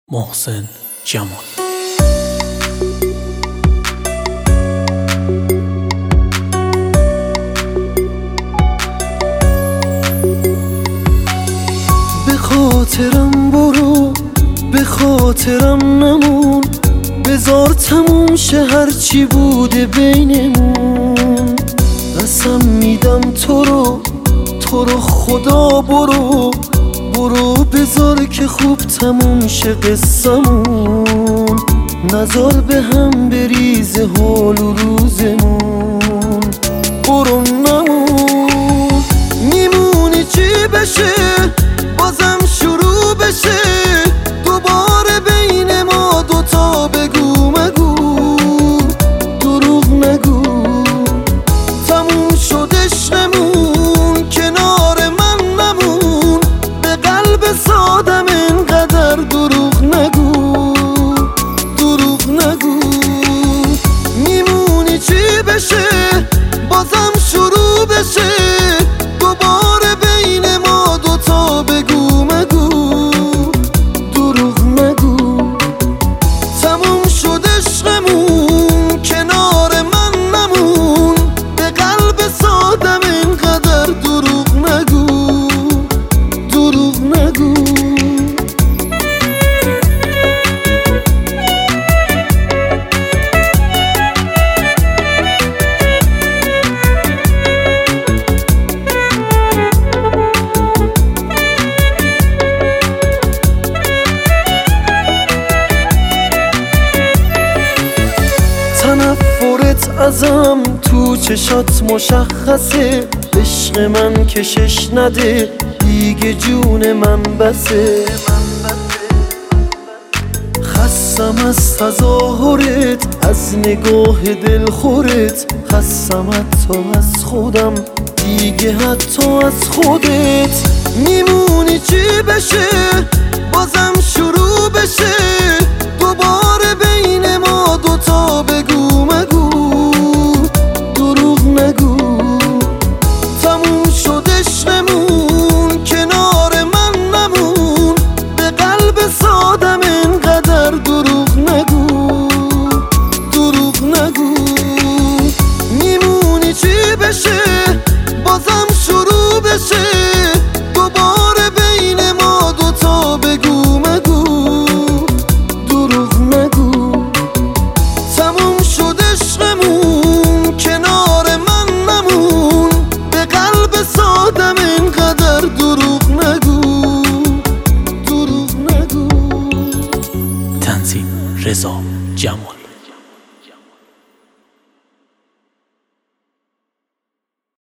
محسن جمال. به خاطرم برو، به خاطرم نمون، بذار تموم شه هرچی بوده بینمون. قسم میدم تو رو خدا برو بذار که خوب تموم شه قصمون. نذار به هم بریزه حال و روزمون. برو نمون، میمونی چی بشه بازم شروع بشه. دوباره بین ما دوتا بگو مگو، دروغ نگو. تموم شد عشقمون، کنار من نمون. به قلب سادم انقدر دروغ نگو، دروغ نگو. میمونی چی بشه بازم شروع بشه. دوباره بین ما دوتا بگو مگو، دروغ نگو. تموم شد عشقمون، کنار من نمون. به قلب سادم اینقدر دروغ نگو، دروغ نگو. تنفرت ازم تو چشات مشخصه. عشق من کشش نده دیگه، جون من بسه. خستم از تظاهرت، از نگاه دلخورت. خستم حتی از خودم دیگه، حتی از خودت. میمونی چی بشه بازم شروع بشه. دوباره بین ما دوتا بگو مگو، دروغ نگو. تموم شد عشقمون، کنار من نمون. به قلب سادم انقدر دروغ نگو، دروغ نگو. میمونی چی بشه بازم شروع بشه. دوباره بین ما دوتا بگو مگو، دروغ نگو. تموم شد عشقمون، کنار من نمون. به قلب سادم اینقدر دروغ نگو، دروغ نگو. تنظیم رضا جمال.